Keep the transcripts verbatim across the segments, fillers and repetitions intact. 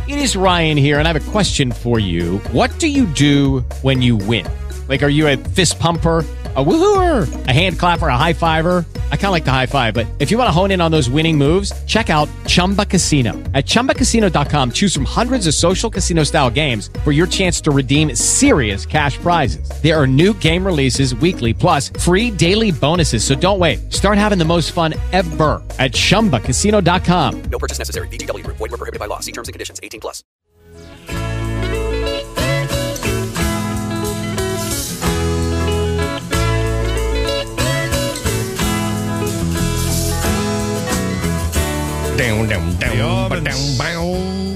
It is Ryan here, and I have a question for you. What do you do when you win? Like, are you a fist pumper, a woohooer, a hand clapper, a high fiver? I kind of like the high five, but if you want to hone in on those winning moves, check out Chumba Casino. At chumba casino dot com, choose from hundreds of social casino-style games for your chance to redeem serious cash prizes. There are new game releases weekly, plus free daily bonuses. So don't wait. Start having the most fun ever at chumba casino dot com. No purchase necessary. V G W Group. Void where prohibited by law. See terms and conditions. eighteen plus. Down, down, down, ba- down, bow.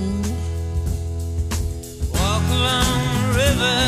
Walk along the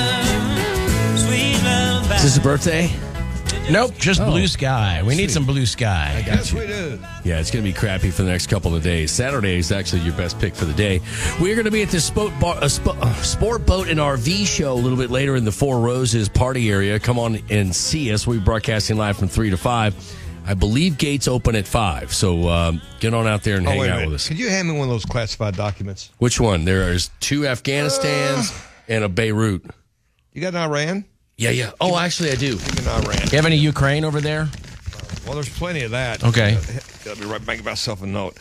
river, sweet little Is this a birthday? Nope, just Oh. blue sky. We need some blue sky. Yes, we do. Yeah, it's going to be crappy for the next couple of days. Saturday is actually your best pick for the day. We're going to be at the sport, bar, uh, sp- uh, sport Boat and R V show a little bit later in the Four Roses party area. Come on and see us. We'll be broadcasting live from three to five. I believe gates open at five, so um, get on out there and Oh, hang wait a out minute. with us. Could you hand me one of those classified documents? Which one? There's two Afghanistans uh, and a Beirut. You got an Iran? Yeah, yeah. Oh, actually, I do. Give me an Iran. You have any Ukraine over there? Well, there's plenty of that. Okay. Uh, I'll be right back. Myself a note.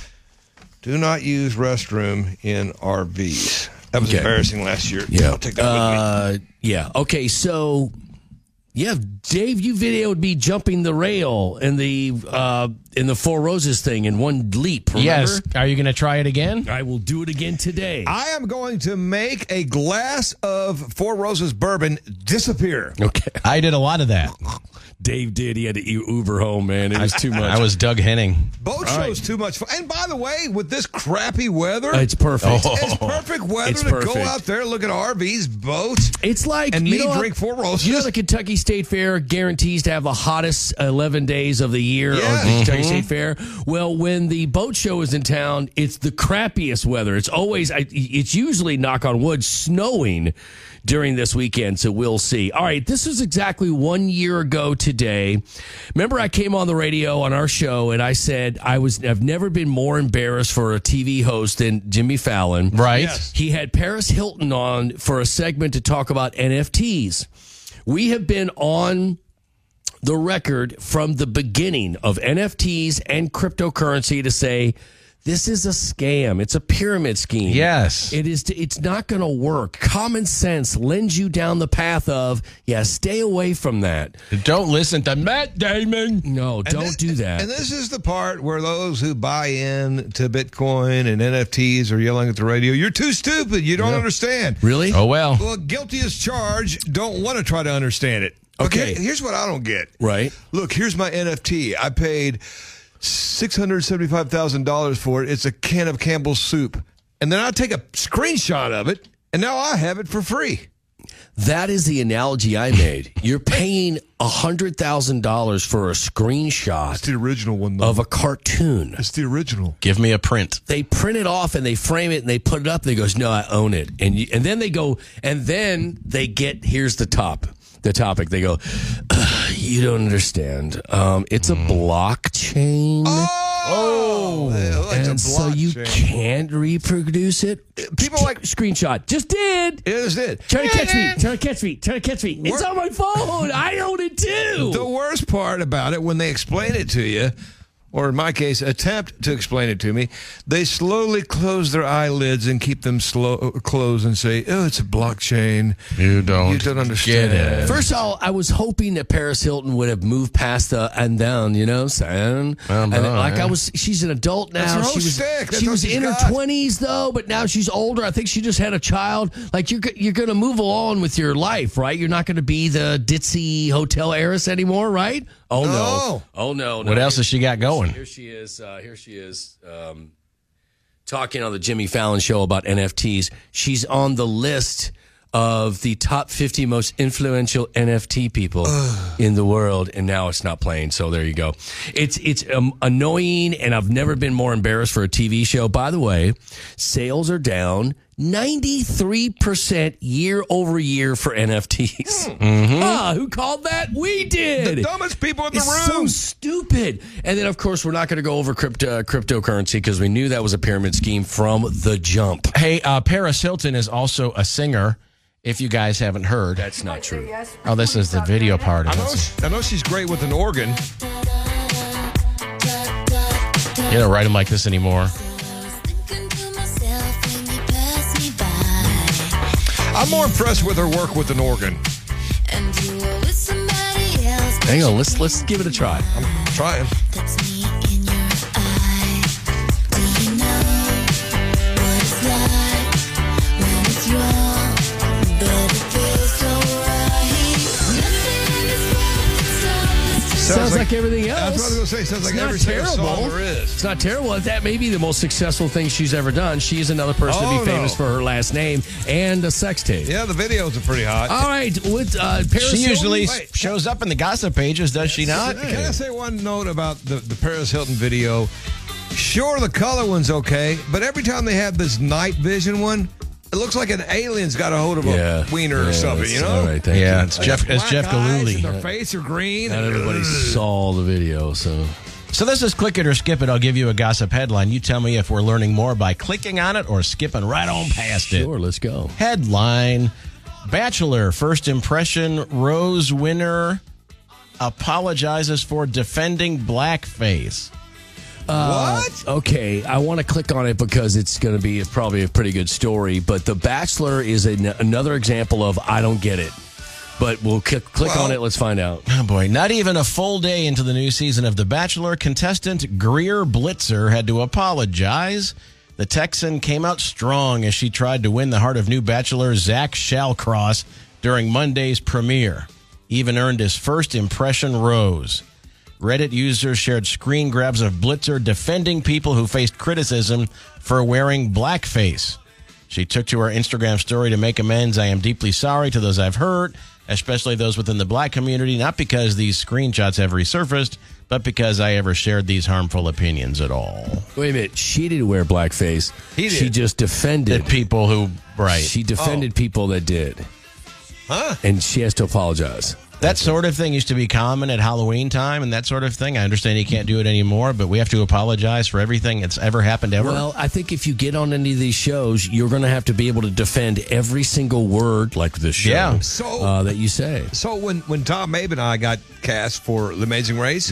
Do not use restroom in R Vs. That was Okay. embarrassing last year. Yeah. I'll take that uh, with me. Yeah. Okay. So, yeah, Dave, you videoed me jumping the rail in the uh, in the Four Roses thing in one leap. Remember? Yes. Are you going to try it again? I will do it again today. I am going to make a glass of Four Roses bourbon disappear. Okay. I did a lot of that. Dave did. He had to Uber home, man. It was too much. I was Doug Henning. Boat show's too much fun. And by the way, with this crappy weather, It's perfect. it's perfect weather It's to perfect. go out there, look at R Vs, boats, It's like and you me know, drink Four Roses. You know, the Kentucky State Fair guarantees to have the hottest eleven days of the year Yeah. on the Kentucky State Fair. Well, when the boat show is in town, it's the crappiest weather. It's always, I- it's usually, knock on wood, snowing during this weekend, so we'll see. All right, this was exactly one year ago today. Remember, I came on the radio on our show and I said I was I've never been more embarrassed for a T V host than Jimmy Fallon. Right. Yes. He had Paris Hilton on for a segment to talk about N F Ts. We have been on the record from the beginning of N F Ts and cryptocurrency to say this is a scam. It's a pyramid scheme. Yes. It is. It's not going to work. Common sense lends you down the path of, yeah, stay away from that. Don't listen to Matt Damon. No, And don't this- do that. And this is the part where those who buy in to Bitcoin and N F Ts are yelling at the radio, you're too stupid. You don't understand. Really? Oh, well. Well, guilty as charged, don't want to try to understand it. Okay. Here's what I don't get. Right. Look, here's my N F T. I paid six hundred seventy-five thousand dollars for it. It's a can of Campbell's soup. And then I take a screenshot of it, and now I have it for free. That is the analogy I made. You're paying one hundred thousand dollars for a screenshot It's the original one, though. of a cartoon. It's the original. Give me a print. They print it off and they frame it and they put it up. And they goes, no, I own it. And you, and then they go, and then they get, here's the top, the topic. They go, you don't understand. Um, it's a blockchain. Oh! It's a and so you blockchain. can't reproduce it. People like- screenshot. Just did. It is it. Trying to catch me. Trying to catch me. Trying to catch me. It's Wor- on my phone. I own it too. The worst part about it, when they explain it to you, or in my case, attempt to explain it to me, they slowly close their eyelids and keep them slow closed and say, "Oh, it's a blockchain. You don't You don't understand." get it. First of all, I was hoping that Paris Hilton would have moved past the and down, you know what I'm saying? Well, and no, like yeah. I was, she's an adult now. That's her whole she was, shtick. That's she all was she's in her got. twenties though, but now she's older. I think she just had a child. Like you're, go- you're going to move along with your life, right? You're not going to be the ditzy hotel heiress anymore, right? Oh no! No. Oh no! no. What else has she got going? Here she is. Uh, here she is. Um, talking on the Jimmy Fallon show about N F Ts. She's on the list of the top fifty most influential N F T people in the world, and now it's not playing. So there you go. It's it's um, annoying, and I've never been more embarrassed for a T V show. By the way, sales are down. ninety-three percent year over year for N F Ts. Mm-hmm. Ah, who called that? We did. The dumbest people in the It's room. so stupid. And then, of course, we're not going to go over crypto, uh, cryptocurrency because we knew that was a pyramid scheme from the jump. Hey, uh, Paris Hilton is also a singer, if you guys haven't heard. That's not true. Oh, this is the video part of I know, it. I know she's great with an organ. You don't write them like this anymore. I'm more impressed with her work with an organ. Hang on, let's let's give it a try. I'm trying. Sounds like, everything else. That's what I was going to say. Sounds like It's not every single terrible. song there is. It's not terrible. That may be the most successful thing she's ever done. She is another person Oh, to be famous no. for her last name and a sex tape. Yeah, the videos are pretty hot. All right, with uh, Paris She usually Hilton- Wait. shows up in the gossip pages, does she not? Can I say one note about the, the Paris Hilton video? Sure, the color one's okay, but every time they have this night vision one, it looks like an alien's got a hold of a Yeah. wiener Yeah, or something, that's- you know? all right, thank Yeah, you. it's Jeff. It's Black Jeff eyes Galooly. and their face are green. Not and- everybody saw the video, so So this is Click It or Skip It. I'll give you a gossip headline. You tell me if we're learning more by clicking on it or skipping right on past it. sure, let's go. Headline: Bachelor First Impression Rose winner apologizes for defending blackface. What? Okay, I want to click on it because it's going to be probably a pretty good story. But The Bachelor is an, another example of I don't get it. But we'll click, click Well- on it. Let's find out. Oh boy, not even a full day into the new season of The Bachelor, contestant Greer Blitzer had to apologize. The Texan came out strong as she tried to win the heart of new Bachelor Zach Shallcross during Monday's premiere. Even earned his first impression rose. Reddit users shared screen grabs of Blitzer defending people who faced criticism for wearing blackface. She took to her Instagram story to make amends. I am deeply sorry to those I've hurt, especially those within the black community, not because these screenshots have resurfaced, but because I ever shared these harmful opinions at all. Wait a minute. She didn't wear blackface. He did. She just defended The people who, right. She defended people that did. Huh? And she has to apologize. That sort of thing used to be common at Halloween time and that sort of thing. I understand you can't do it anymore, but we have to apologize for everything that's ever happened ever. Well, I think if you get on any of these shows, you're going to have to be able to defend every single word, like this show, Yeah. So- uh, that you say. So when, when Tom Mabe and I got cast for The Amazing Race,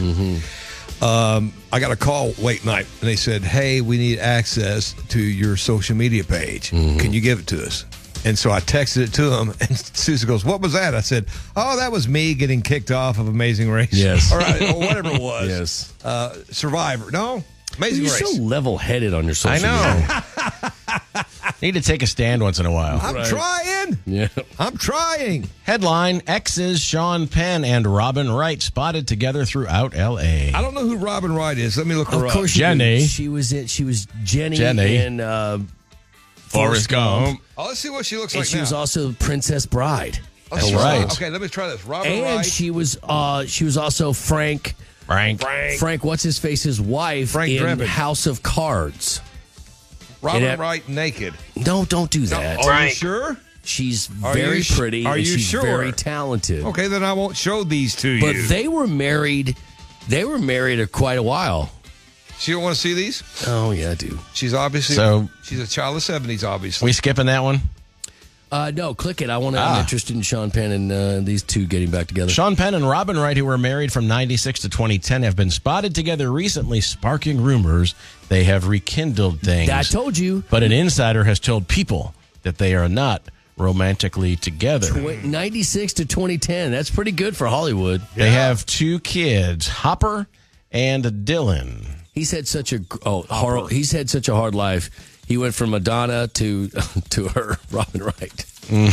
um, I got a call late night, and they said, hey, we need access to your social media page. Can you give it to us? And so I texted it to him, and Susan goes, what was that? I said, oh, that was me getting kicked off of Amazing Race. Yes. or, or whatever it was. Yes. Uh, Survivor. No? Amazing You're Race. so level-headed on your I social media. know. Need to take a stand once in a while. I'm trying. Yeah. I'm trying. Headline: Exes Sean Penn and Robin Wright spotted together throughout L A. I don't know who Robin Wright is. Let me look her Of up. course, you Jenny. do. She was in. She was Jenny, Jenny. in uh, Forrest Gump. Oh, let's see what she looks and like she now. was also Princess Bride. Oh, That's she was- right. Okay, let me try this. Robin And Wright. she was uh, she was also Frank Frank. Frank. Frank what's his face's wife Frank in Drebin. House of Cards. Robin and it- Wright naked. No, don't do that. Are you sure? She's Are very you sh- pretty. are and you she's sure? very talented. Okay, then I won't show these to But you. they were married. They were married a quite a while. She don't want to see these? Oh yeah, I do. She's obviously So- she's a child of the seventies, obviously. We skipping that one? Uh, no, click it. I want to. Ah. I'm interested in Sean Penn and uh, these two getting back together. Sean Penn and Robin Wright, who were married from ninety-six to twenty ten, have been spotted together recently, sparking rumors they have rekindled things. I told you. But an insider has told People that they are not romantically together. Tw- ninety-six to twenty ten. That's pretty good for Hollywood. They have two kids, Hopper and Dylan. He's had such a oh horrible. He's had such a hard life. He went from Madonna to to her, Robin Wright.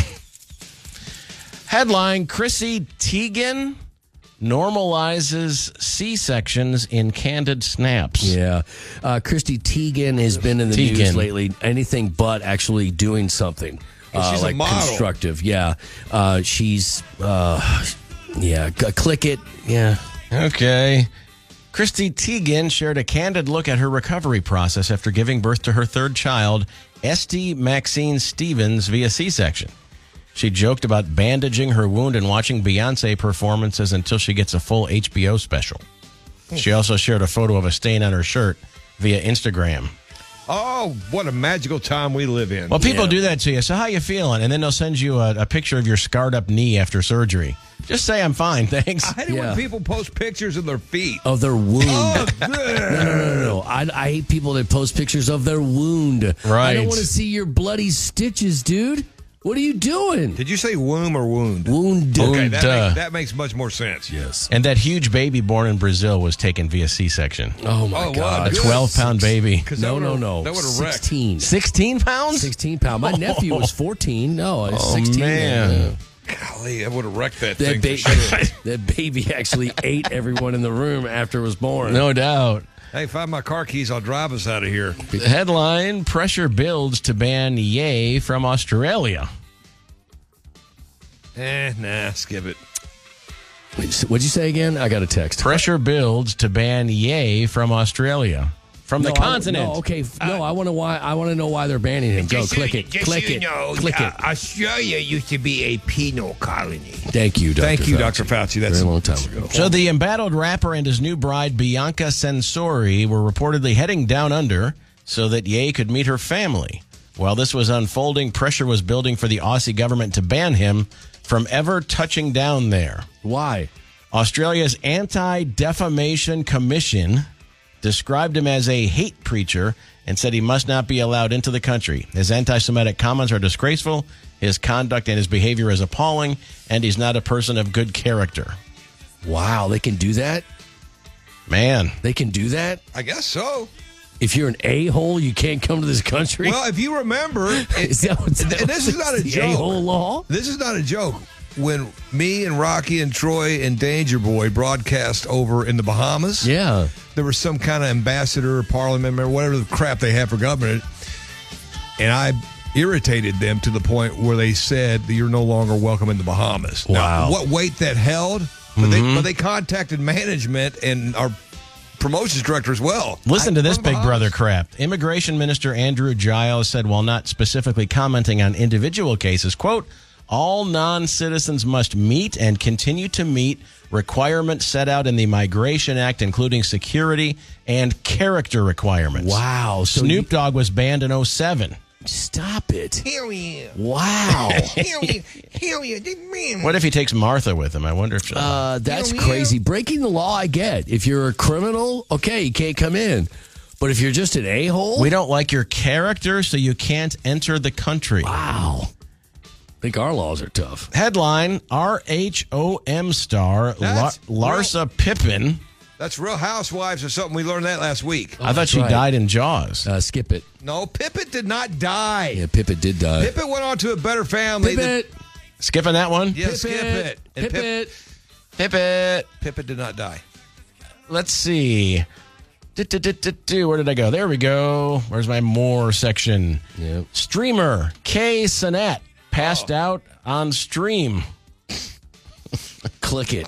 Headline: Chrissy Teigen normalizes C-sections in candid snaps. Yeah, uh, Christy Teigen has been in the Teigen. news lately. Anything but actually doing something uh, she's a like model. constructive. Yeah, uh, she's uh, yeah. G- click it. Yeah. Okay. Christy Teigen shared a candid look at her recovery process after giving birth to her third child Esty Maxine Stevens via C-section. She joked about bandaging her wound and watching Beyonce performances until she gets a full H B O special. She also shared a photo of a stain on her shirt via Instagram. Oh, what a magical time we live in. Well, people do that to you. So how you feeling? And then they'll send you a, a picture of your scarred up knee after surgery. Just say, I'm fine, thanks. I hate it Yeah. when people post pictures of their feet. Of their wound. Oh, No, no, no, no, no. I, I hate people that post pictures of their wound. I Right. don't want to see your bloody stitches, dude. What are you doing? Did you say womb or wound? Wound. Okay, that, Duh. makes, that makes much more sense. Yes. And that huge baby born in Brazil was taken via C-section. Oh, my Oh, wow, God. A good. twelve-pound baby. 'Cause No, that no, would've- no. That would have wrecked. sixteen. sixteen pounds? sixteen pound. My nephew was fourteen. No, it's Oh, sixteen. man. Golly, I would have wrecked that, That, thing ba- for sure. that baby actually ate everyone in the room after it was born. No doubt. Hey, find my car keys. I'll drive us out of here. Headline, pressure builds to ban Ye from Australia. Eh, nah, skip it. What'd you say again? I got a text. Pressure builds to ban Ye from Australia. From the No, I- continent. no, okay. No, I want to why. I want to know why they're banning him. Go, Just click so- it. just Click so you it. know, Click uh, it. Australia used to be a penal colony. Thank you, Doctor Thank you, Fauci. Doctor Fauci. That's Very long time ago. So the embattled rapper and his new bride, Bianca Sensori, were reportedly heading down under so that Ye could meet her family. While this was unfolding, pressure was building for the Aussie government to ban him from ever touching down there. Why? Australia's Anti-Defamation Commission described him as a hate preacher and said he must not be allowed into the country. His anti-Semitic comments are disgraceful, his conduct and his behavior is appalling, and he's not a person of good character. Wow, they can do that. Man. They can do that. I guess so. If you're an a-hole, you can't come to this country. Well, if you remember, it, is that what, and this is not a the joke. A-hole law? This is not a joke. When me and Rocky and Troy and Danger Boy broadcast over in the Bahamas, Yeah. there was some kind of ambassador or parliament member, whatever the crap they have for government, and I irritated them to the point where they said that you're no longer welcome in the Bahamas. Wow. Now, what weight that held, but, Mm-hmm. they, but they contacted management and our promotions director as well. Listen to I- this from the big Bahamas. brother crap. Immigration Minister Andrew Giles said, while not specifically commenting on individual cases, quote, all non-citizens must meet and continue to meet requirements set out in the Migration Act, including security and character requirements. Wow. So Snoop you- Dogg was banned in oh seven. Stop it. Hell yeah. Wow. Hell yeah. Hell yeah. Man. What if he takes Martha with him? I wonder if she'll... Uh, that's Yeah, crazy. Breaking the law, I get. If you're a criminal, okay, you can't come in. But if you're just an a-hole, we don't like your character, so you can't enter the country. wow. I think our laws are tough. Headline, R H O M star La- That's Larsa Pippen. That's Real Housewives or something. We learned that last week. I thought that's she right. died in Jaws. Uh, skip it. No, Pippet did not die. Yeah, Pippet did die. Pippet went on to a better family. than- Pippet. Skipping that one? Yeah, skip it. And Pip- Pippet. Pippet. Pippet did not die. Let's see. Du-du-du-du-du. Where did I go? There we go. Where's my more section? Yep. Streamer Kay Sinat passed out on stream. Click it.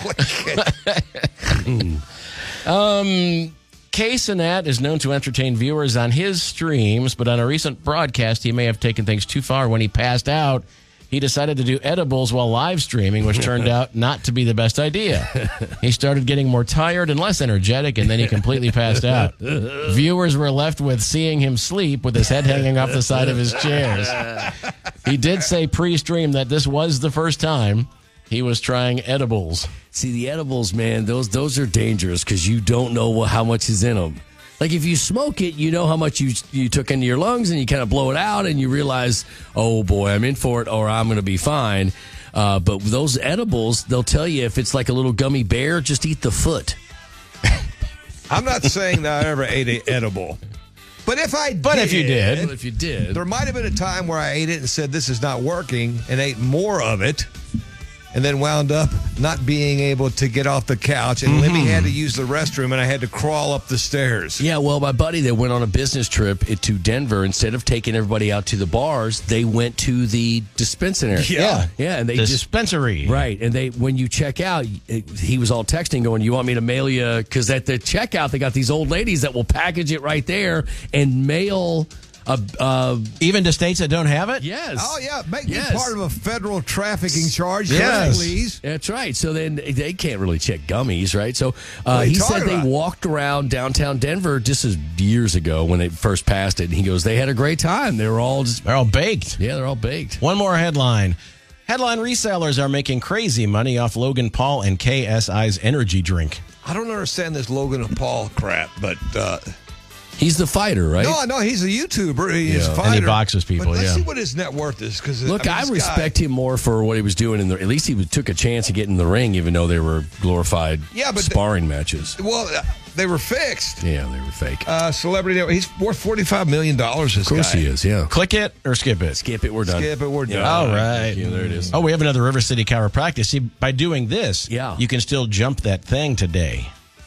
Um, Kay Sinat is known to entertain viewers on his streams, but on a recent broadcast, he may have taken things too far. When he passed out, he decided to do edibles while live streaming, which turned out not to be the best idea. He started getting more tired and less energetic, and then he completely passed out. Viewers were left with seeing him sleep with his head hanging off the side of his chairs. He did say pre-stream that this was the first time he was trying edibles. See, the edibles, man, those those are dangerous because you don't know what, how much is in them. Like if you smoke it, you know how much you you took into your lungs, and you kind of blow it out, and you realize, oh boy, I'm in for it, or I'm going to be fine. Uh, but those edibles, they'll tell you if it's like a little gummy bear, just eat the foot. I'm not saying that I ever ate an edible. But if I But if you did. But if you did, there might have been a time where I ate it and said, this is not working, and ate more of it, and then wound up not being able to get off the couch, and Libby had to use the restroom, and I had to crawl up the stairs. yeah, well, my buddy that went on a business trip to Denver, instead of taking everybody out to the bars, they went to the dispensary. Yeah. yeah, and they just Dispensary. right, and they when you check out, it, he was all texting, going, "You want me to mail you?" Because at the checkout, they got these old ladies that will package it right there and mail Uh, uh, Even to states that don't have it? yes. Oh, yeah. Make Yes. me part of a federal trafficking charge, Yes. please. That's right. So then they can't really check gummies, right? So What uh, are you he said talking they about? walked around downtown Denver just as years ago when they first passed it. And he goes, they had a great time. They were all just, They're all baked. yeah, they're all baked. One more headline. Headline resellers are making crazy money off Logan Paul and K S I's energy drink. I don't understand this Logan Paul crap, but uh, He's the fighter, right? no, no, he's a YouTuber. He's Yeah, a fighter. and he boxes people, But let's yeah. see what his net worth is. Because Look, I, respect him more for what he was doing in the. At least he took a chance to get in the ring, even though they were glorified Yeah, but the- sparring matches. Well, uh, they were fixed. Yeah, they were fake. Uh, celebrity net. He's worth forty-five million dollars. This of course guy. he is. Yeah. Click it or skip it? Skip it. We're done. Skip it. We're done. All right. Yeah, there it is. Oh, we have another River City chiropractic. See, by doing this, Yeah. you can still jump that thing today.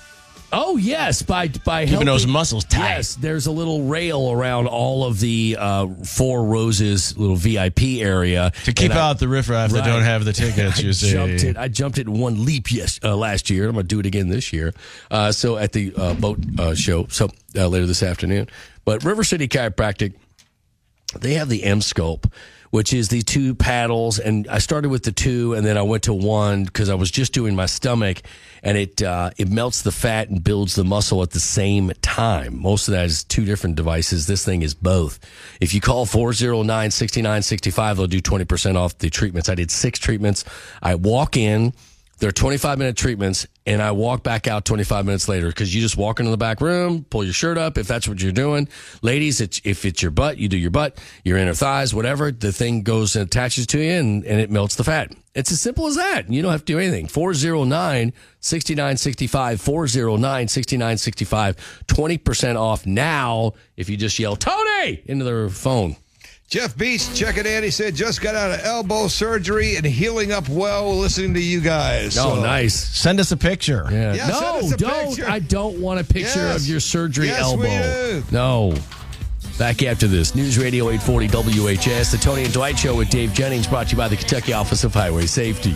Oh yes, by by Keeping helping, those muscles tight. Yes, there's a little rail around all of the uh, Four Roses little V I P area To keep And I- out the riffraff that Right. don't have the tickets, I you see. jumped it. I jumped it in one leap yes uh, last year. I'm going to do it again this year. Uh, so at the uh, boat uh, show, so uh, later this afternoon. But River City Chiropractic, they have the M Sculpt, which is the two paddles, and I started with the two, and then I went to one because I was just doing my stomach, and it uh, it melts the fat and builds the muscle at the same time. Most of that is two different devices. This thing is both. If you call four oh nine, six nine six five, they'll do twenty percent off the treatments. I did six treatments. I walk in. They're twenty-five minute treatments, and I walk back out twenty-five minutes later because you just walk into the back room, pull your shirt up if that's what you're doing. Ladies, it's, if it's your butt, you do your butt, your inner thighs, whatever. The thing goes and attaches to you, and, and it melts the fat. It's as simple as that. You don't have to do anything. four oh nine, six nine six five, four oh nine, six nine six five, twenty percent off now if you just yell, Tony, into their phone. Jeff Beach checking in. He said just got out of elbow surgery and healing up well listening to you guys. Oh, So- nice. Send us a picture. Yeah. Yeah, send no, us a don't. picture. I don't want a picture Yes. of your surgery Yes, elbow. we do. No. Back after this. News Radio eight forty W H S, the Tony and Dwight Show with Dave Jennings, brought to you by the Kentucky Office of Highway Safety.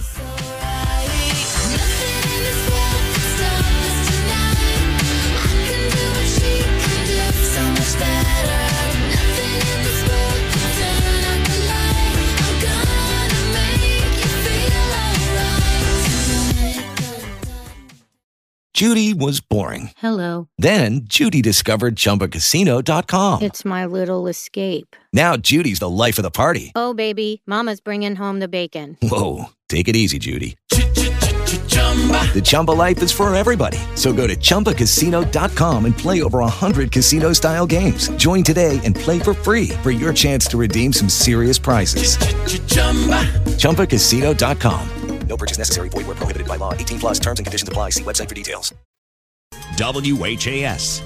Judy was boring. Hello. Then Judy discovered Chumba Casino dot com. It's my little escape. Now Judy's the life of the party. Oh, baby, mama's bringing home the bacon. Whoa, take it easy, Judy. The Chumba life is for everybody. So go to Chumba Casino dot com and play over one hundred casino-style games. Join today and play for free for your chance to redeem some serious prizes. Chumba Casino dot com. No purchase necessary. Void where prohibited by law. eighteen plus terms and conditions apply. See website for details. W H A S.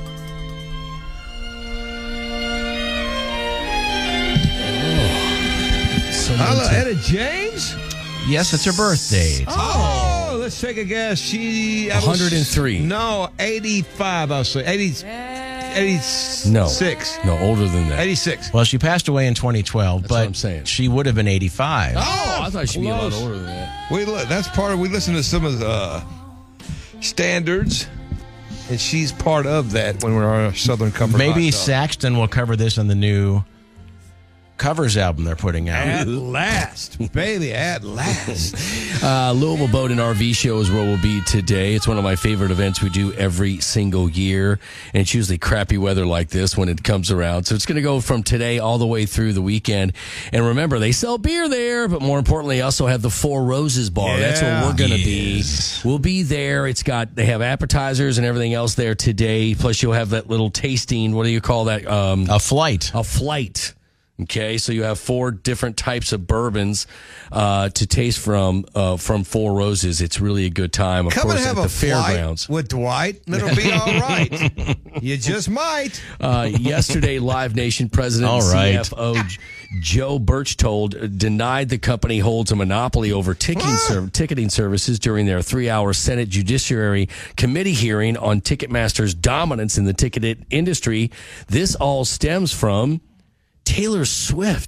Hello, Etta James? Yes, it's her birthday. Oh, let's take a guess. She I was- one hundred three. No, eighty-five. I'll say eighty, eighty-six. No. No, older than that. eighty-six. Well, she passed away in twenty twelve, That's but what I'm saying. she would have been eighty-five. Oh, I thought she'd be a lot close. older than that. We li- that's part of. We listen to some of the uh, standards, and she's part of that when we're on our Southern Comfort. Maybe Hot Dog. Saxton will cover this on the new covers album they're putting out. At last, baby, at last. Uh, Louisville Boat and R V Show is where we'll be today. It's one of my favorite events we do every single year, and it's usually crappy weather like this when it comes around. So it's going to go from today all the way through the weekend. And remember, they sell beer there, but more importantly, they also have the Four Roses Bar. That's where Yeah. we're going to Yes. be. We'll be there. It's got they have appetizers and everything else there today. Plus, you'll have that little tasting. What do you call that? Um, A flight. a flight. Okay, so you have four different types of bourbons uh, to taste from uh, from Four Roses. It's really a good time. Of Come course, and have at a the flight fairgrounds. with Dwight, and it'll be all right. You just might. Uh, yesterday, Live Nation President All and right. C F O J- Joe Birchtold denied the company holds a monopoly over ticketing, ser- ticketing services during their three-hour Senate Judiciary Committee hearing on Ticketmaster's dominance in the ticket industry. This all stems from Taylor Swift.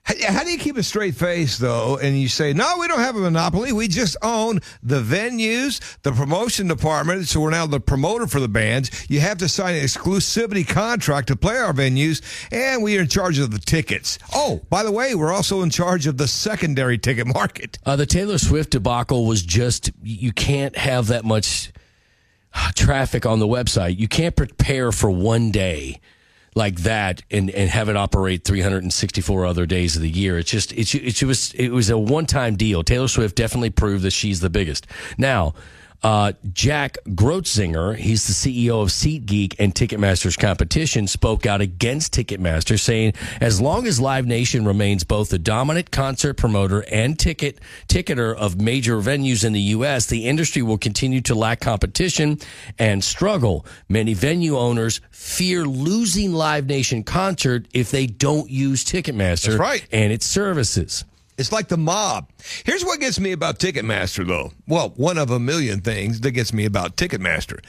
How, how do you keep a straight face, though, and you say, no, we don't have a monopoly. We just own the venues, the promotion department, so we're now the promoter for the bands. You have to sign an exclusivity contract to play our venues, and we are in charge of the tickets. Oh, by the way, we're also in charge of the secondary ticket market. Uh, the Taylor Swift debacle was just, you can't have that much traffic on the website. You can't prepare for one day like that and, and have it operate three hundred sixty-four other days of the year. It's just, it's, it was, it was a one-time deal. Taylor Swift definitely proved that she's the biggest. Now, uh, Jack Grotzinger, he's the C E O of SeatGeek and Ticketmaster's competition, spoke out against Ticketmaster, saying as long as Live Nation remains both the dominant concert promoter and ticket ticketer of major venues in the U S, the industry will continue to lack competition and struggle. Many venue owners fear losing Live Nation concert if they don't use Ticketmaster That's right. and its services. It's like the mob. Here's what gets me about Ticketmaster, though. Well, one of a million things that gets me about Ticketmaster.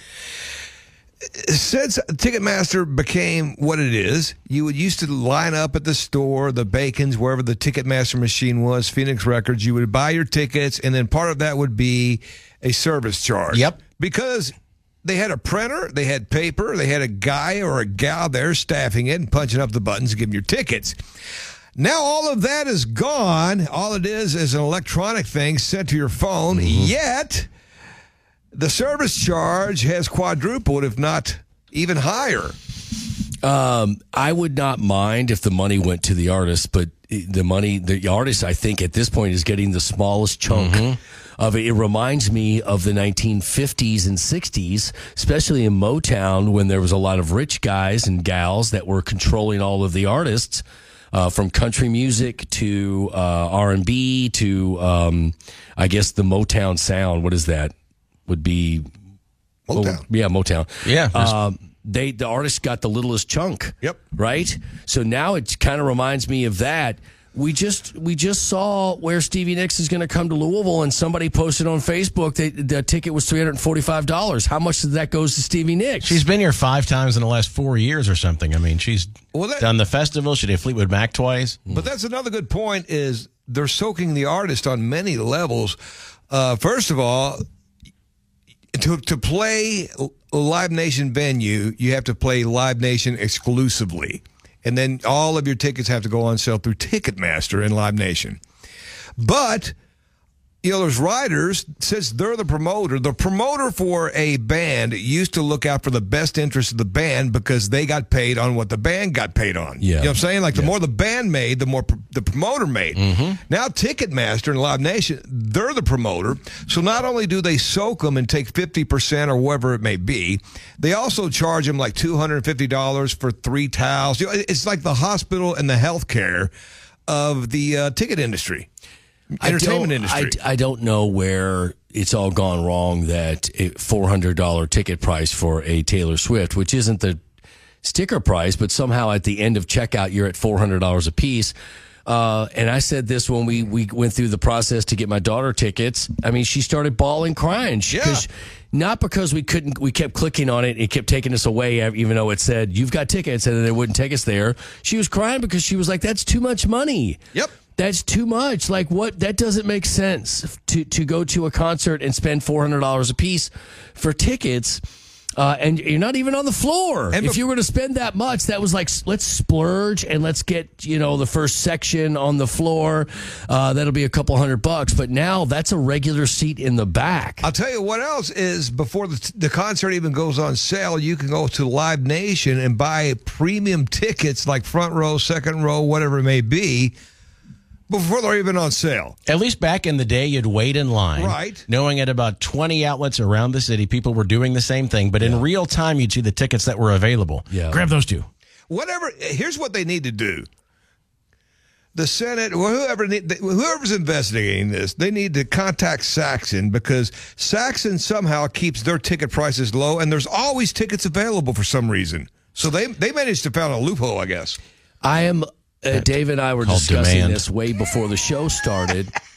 Since Ticketmaster became what it is, you would used to line up at the store, the Bacon's, wherever the Ticketmaster machine was, Phoenix Records. You would buy your tickets, and then part of that would be a service charge. Yep. Because they had a printer, they had paper, they had a guy or a gal there staffing it and punching up the buttons to give them your tickets. Now all of that is gone. All it is is an electronic thing sent to your phone, mm-hmm. Yet the service charge has quadrupled, if not even higher. Um, I would not mind if the money went to the artist, but the money, the artist, I think at this point is getting the smallest chunk mm-hmm. of it. It reminds me of the nineteen fifties and sixties, especially in Motown, when there was a lot of rich guys and gals that were controlling all of the artists. Uh, from country music to uh, R and B to, um, I guess, the Motown sound. What is that? Would be Motown. Well, yeah, Motown. Yeah. Um, they the artist got the littlest chunk. Yep. Right. So now it kind of reminds me of that. We just we just saw where Stevie Nicks is going to come to Louisville, and somebody posted on Facebook that the ticket was three hundred forty-five dollars. How much of that goes to Stevie Nicks? She's been here five times in the last four years or something. I mean, she's well, that, done the festival. She did Fleetwood Mac twice. But that's another good point is they're soaking the artist on many levels. Uh, first of all, to to play a Live Nation venue, you have to play Live Nation exclusively. And then all of your tickets have to go on sale through Ticketmaster and Live Nation. But, you know, there's writers, since they're the promoter, the promoter for a band used to look out for the best interest of the band because they got paid on what the band got paid on. Yeah. You know what I'm saying? Like the yeah. more the band made, the more pr- the promoter made. Mm-hmm. Now Ticketmaster and Live Nation, they're the promoter. So not only do they soak them and take fifty percent or whatever it may be, they also charge them like two hundred fifty dollars for three towels. You know, it's like the hospital and the healthcare of the uh, ticket industry. Entertainment I industry. I, I don't know where it's all gone wrong that a four hundred dollars ticket price for a Taylor Swift, which isn't the sticker price, but somehow at the end of checkout, you're at four hundred dollars a piece. Uh, and I said this when we, we went through the process to get my daughter tickets. I mean, she started bawling, crying. She, yeah. Not because we couldn't, we kept clicking on it. It kept taking us away, even though it said, you've got tickets, and then it wouldn't take us there. She was crying because she was like, that's too much money. Yep. That's too much. Like, what? That doesn't make sense to, to go to a concert and spend four hundred dollars a piece for tickets. Uh, and you're not even on the floor. And if you were to spend that much, that was like, let's splurge and let's get, you know, the first section on the floor. Uh, that'll be a couple hundred bucks. But now that's a regular seat in the back. I'll tell you what else is before the, the concert even goes on sale, you can go to Live Nation and buy premium tickets like front row, second row, whatever it may be, before they're even on sale. At least back in the day, you'd wait in line. Right. Knowing at about twenty outlets around the city, people were doing the same thing. But yeah. in real time, you'd see the tickets that were available. Yeah. Grab those two. Whatever. Here's what they need to do. The Senate, or whoever need, whoever's investigating this, they need to contact Saxon because Saxon somehow keeps their ticket prices low, and there's always tickets available for some reason. So they they managed to find a loophole, I guess. I am... Uh, Dave and I were discussing demand. this way before the show started.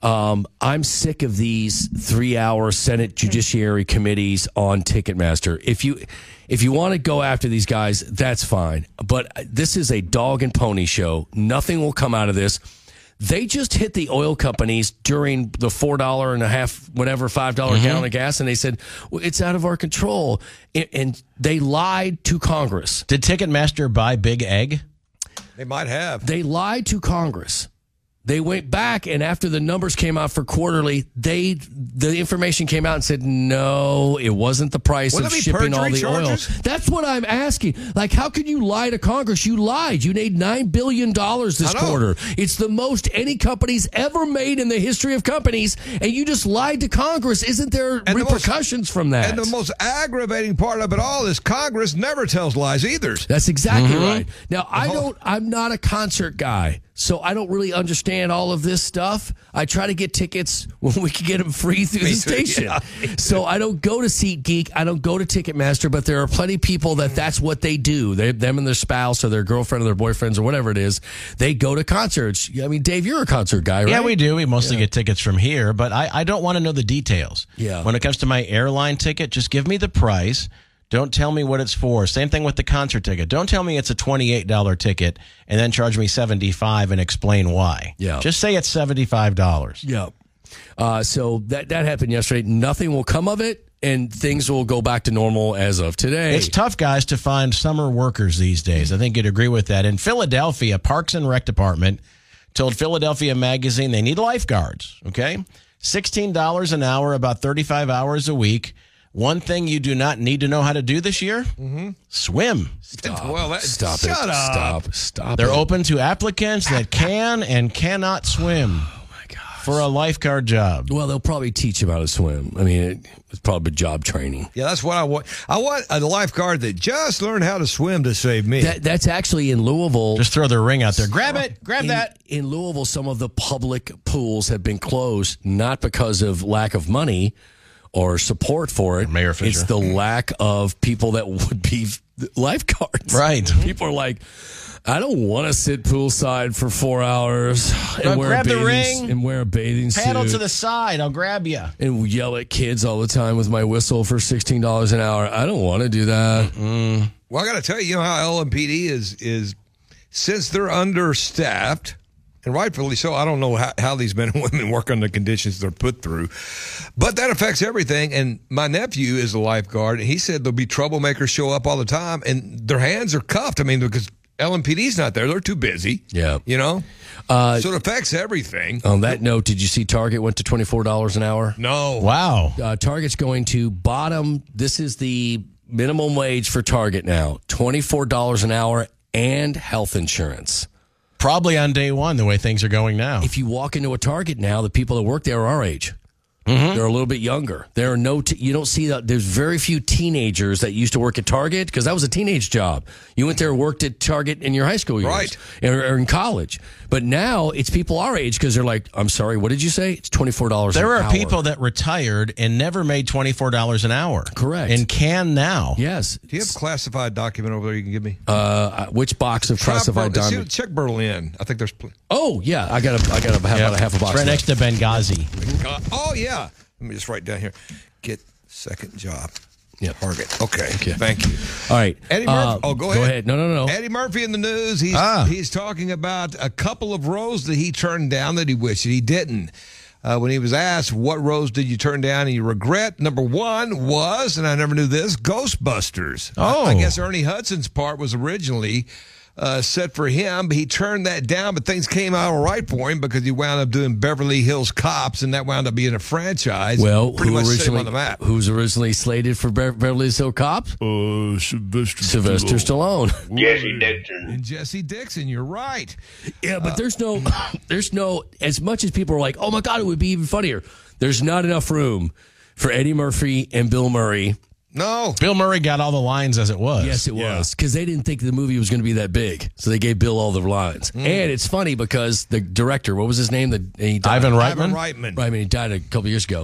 Um, I'm sick of these three-hour Senate Judiciary committees on Ticketmaster. If you if you want to go after these guys, that's fine. But this is a dog and pony show. Nothing will come out of this. They just hit the oil companies during the four dollars and a half, whatever, five dollars mm-hmm. gallon of gas, and they said, well, it's out of our control. And they lied to Congress. Did Ticketmaster buy Big Egg? They might have. They lied to Congress. They went back, and after the numbers came out for quarterly, they the information came out and said, no, it wasn't the price Wouldn't of it be shipping all the charges? oil. That's what I'm asking. Like, how could you lie to Congress? You lied. You made nine billion dollars this quarter. It's the most any company's ever made in the history of companies, and you just lied to Congress. Isn't there and repercussions the most, from that? And the most aggravating part of it all is Congress never tells lies either. That's exactly mm-hmm. right. Now, I don't, I'm not a concert guy, so I don't really understand all of this stuff. I try to get tickets when we can get them free through the station. Yeah. So I don't go to SeatGeek. I don't go to Ticketmaster, but there are plenty of people that that's what they do. They, them and their spouse or their girlfriend or their boyfriends or whatever it is, they go to concerts. I mean, Dave, you're a concert guy, right? Yeah, we do. We mostly yeah. get tickets from here, but I, I don't want to know the details. Yeah. When it comes to my airline ticket, just give me the price. Don't tell me what it's for. Same thing with the concert ticket. Don't tell me it's a twenty-eight dollars ticket and then charge me seventy-five dollars and explain why. Yeah. Just say it's seventy-five dollars. Yeah. Uh, so that, that happened yesterday. Nothing will come of it, and things will go back to normal as of today. It's tough, guys, to find summer workers these days. I think you'd agree with that. In Philadelphia, Parks and Rec Department told Philadelphia Magazine they need lifeguards, okay? sixteen dollars an hour, about thirty-five hours a week. One thing you do not need to know how to do this year? Mm-hmm. Swim. Stop. Well, that, Stop shut it. up. Stop. Stop They're it. open to applicants that can and cannot swim. Oh, my gosh. For a lifeguard job. Well, they'll probably teach him how to swim. I mean, it, it's probably job training. Yeah, that's what I want. I want a lifeguard that just learned how to swim to save me. That, that's actually in Louisville. Just throw their ring out there. Grab it. Grab in, that. In Louisville, some of the public pools have been closed, not because of lack of money or support for it. Mayor Fisher. It's the lack of people that would be lifeguards. Right. People are like, I don't want to sit poolside for four hours and, No, wear, grab a the bathing, ring. and wear a bathing Paddle suit. to the side. I'll grab you. And yell at kids all the time with my whistle for sixteen dollars an hour. I don't want to do that. Mm. Well, I got to tell you, you know how L M P D is, is since they're understaffed, and rightfully so. I don't know how, how these men and women work under the conditions they're put through, but that affects everything. And my nephew is a lifeguard, and he said there'll be troublemakers show up all the time, and their hands are cuffed. I mean, because L M P D's not there. They're too busy. Yeah. You know? Uh, so it affects everything. On that note, did you see Target went to twenty-four dollars an hour? No. Wow. Uh, Target's going to bottom. This is the minimum wage for Target now. twenty-four dollars an hour and health insurance. Probably on day one, the way things are going now. If you walk into a Target now, the people that work there are our age. Mm-hmm. They're a little bit younger. There are no, t- you don't see that. There's very few teenagers that used to work at Target because that was a teenage job. You went there and worked at Target in your high school years. Right. Or, or in college. But now it's people our age because they're like, I'm sorry, what did you say? It's twenty-four dollars an There hour. are people that retired and never made twenty-four dollars an hour. Correct. And can now. Yes. Do you have a classified document over there you can give me? Uh, which box of classified Ber- documents? Check Berlin. I think there's. Pl- Oh, yeah. I got a, I got a, have Yeah. about a half a box. It's right left. next to Benghazi. uh, oh, yeah. Let me just write down here. Get second job. Yep. Target. Okay. Okay. Thank you. All right. Eddie Murphy. Uh, oh, go ahead. Go ahead. No, no, no. Eddie Murphy in the news. He's Ah. he's talking about a couple of roles that he turned down that he wished he didn't. Uh, when he was asked, what roles did you turn down and you regret? Number one was, and I never knew this, Ghostbusters. Oh. I, I guess Ernie Hudson's part was originally uh, set for him, but he turned that down, but things came out all right for him because he wound up doing Beverly Hills Cops, and that wound up being a franchise. Well, pretty who much set him originally on the map. who was originally slated for Be- Beverly Hills Cops? Uh, Sylvester, Sylvester Stallone. Jesse Dixon. And Jesse Dixon, you're right. Yeah, but there's no, there's no. As much as people are like, oh my god, it would be even funnier. There's not enough room for Eddie Murphy and Bill Murray. No. Bill Murray got all the lines as it was. Yes, it was because they didn't think the movie was going to be that big, so they gave Bill all the lines. Mm. And it's funny because the director, what was his name? The he died. Ivan Reitman? Ivan Reitman. Right, I mean, he died a couple years ago.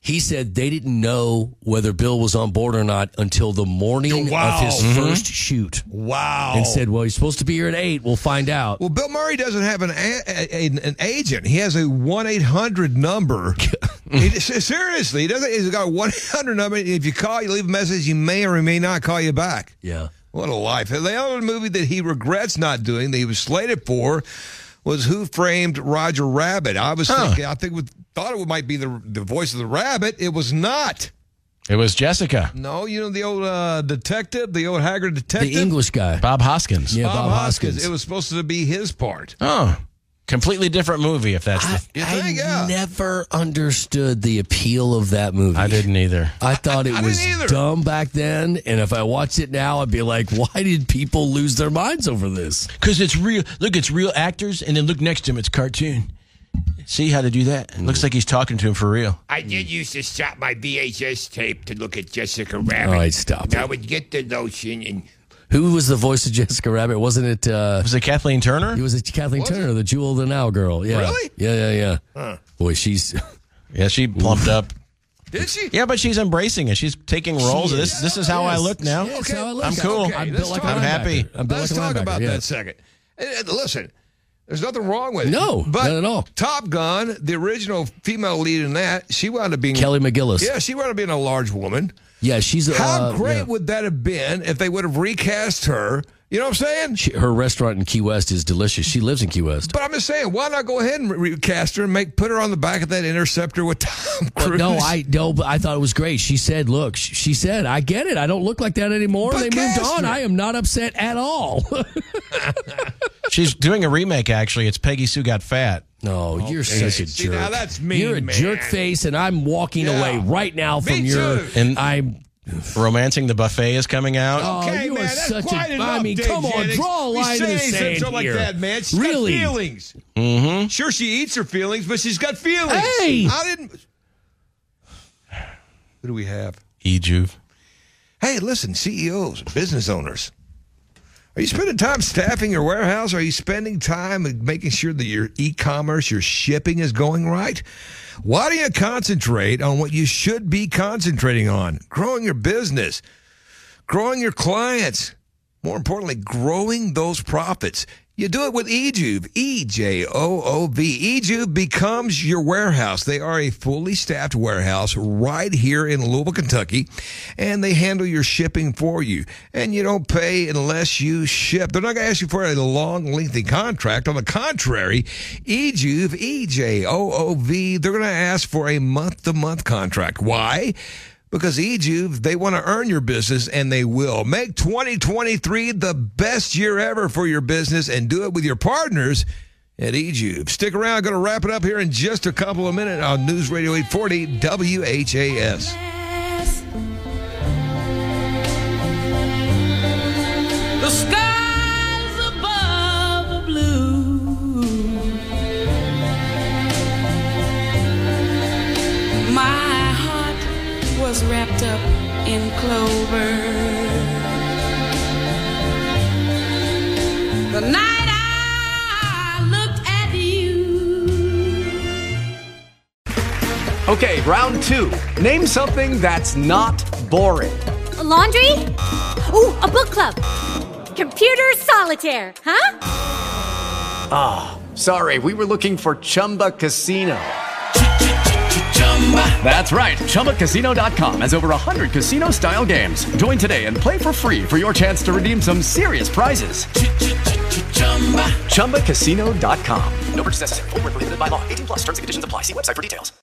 He said they didn't know whether Bill was on board or not until the morning Wow. of his Mhm. first shoot. Wow. And said, well, he's supposed to be here at eight. We'll find out. Well, Bill Murray doesn't have an a, a, an agent. He has a one eight hundred number. he, seriously, he doesn't. He's got a one eight hundred number. If you call, you leave a message, he may or may not call you back. Yeah. What a life. The other movie that he regrets not doing that he was slated for was Who Framed Roger Rabbit. I was Huh. thinking, I think we thought it might be the the voice of the rabbit. It was not. It was Jessica. No, you know the old uh, detective, the old Haggard detective? The English guy. Bob Hoskins. Yeah, Bob, Bob Hoskins. Hoskins. It was supposed to be his part. Oh, completely different movie if that's I, the... You I think, yeah. never understood the appeal of that movie. I didn't either. I thought it I didn't was either. dumb back then, and if I watched it now, I'd be like, why did people lose their minds over this? Because it's real. Look, it's real actors, and then look next to him, it's cartoon. See how to do that? It looks like he's talking to him for real. I did used to stop my V H S tape to look at Jessica Rabbit. All right, stop I it. would get the notion and Who was the voice of Jessica Rabbit? Wasn't it? Uh, Was it Kathleen Turner? it was it Kathleen Was Turner, the Jewel of the Now girl. Yeah. Really? Yeah, yeah, yeah. Huh. Boy, she's. Yeah, she plumped up. Did she? Yeah, but she's embracing it. She's taking roles. She This is. this is how I Yes. look now. Yes, how I look. I'm cool. Okay, I'm let's built like talk- a I'm happy. linebacker. I'm built Let's like a talk linebacker, about yeah. that second. And, and listen, there's nothing wrong with it. No, but not at all. Top Gun, the original female lead in that, she wound up being Kelly McGillis. Yeah, she wound up being a large woman. Yeah, she's. How uh, great yeah. would that have been if they would have recast her? You know what I'm saying? She, her restaurant in Key West is delicious. She lives in Key West. But I'm just saying, why not go ahead and re- recast her and make put her on the back of that Interceptor with Tom But Cruise? no, I no, but I thought it was great. She said, "Look," she, she said, "I get it. I don't look like that anymore." But They moved cast on. her. I am not upset at all. She's doing a remake, actually. It's Peggy Sue Got Fat. No, you're such a See, jerk. now that's mean, You're a man. jerk face, and I'm walking Yeah. away right now Me from your. too. And- I'm. Romancing the Buffet is coming out. Oh, Okay, you man, are that's such quite a. enough, I mean, Dave come on, Jennings. draw a You line in the say sand something like here. that, man. She's Really? got feelings. Mm-hmm. Sure, she eats her feelings, but she's got feelings. Hey! I didn't. Who do we have? E-Juve. Hey, listen, C E Os, business owners. Are you spending time staffing your warehouse? Are you spending time making sure that your e-commerce, your shipping is going right? Why do you concentrate on what you should be concentrating on? Growing your business, growing your clients, more importantly, growing those profits. You do it with eJuve, E J O O V. eJuve becomes your warehouse. They are a fully staffed warehouse right here in Louisville, Kentucky, and they handle your shipping for you. And you don't pay unless you ship. They're not going to ask you for a long, lengthy contract. On the contrary, eJuve, E J O O V, they're going to ask for a month-to-month contract. Why? Because eJuve, they want to earn your business, and they will. Make twenty twenty-three the best year ever for your business, and do it with your partners at eJuve. Stick around. I'm going to wrap it up here in just a couple of minutes on News Radio eight forty W H A S. The skies above are blue. My heart was wrapped up in clover. The night I looked at you. Okay, round two. Name something that's not boring. A laundry? Ooh, a book club. Computer solitaire, huh? Ah, oh, sorry, we were looking for Chumba Casino. That's right. Chumba Casino dot com has over one hundred casino-style games. Join today and play for free for your chance to redeem some serious prizes. Chumba Casino dot com. No purchase necessary. Void where prohibited by law. eighteen plus terms and conditions apply. See website for details.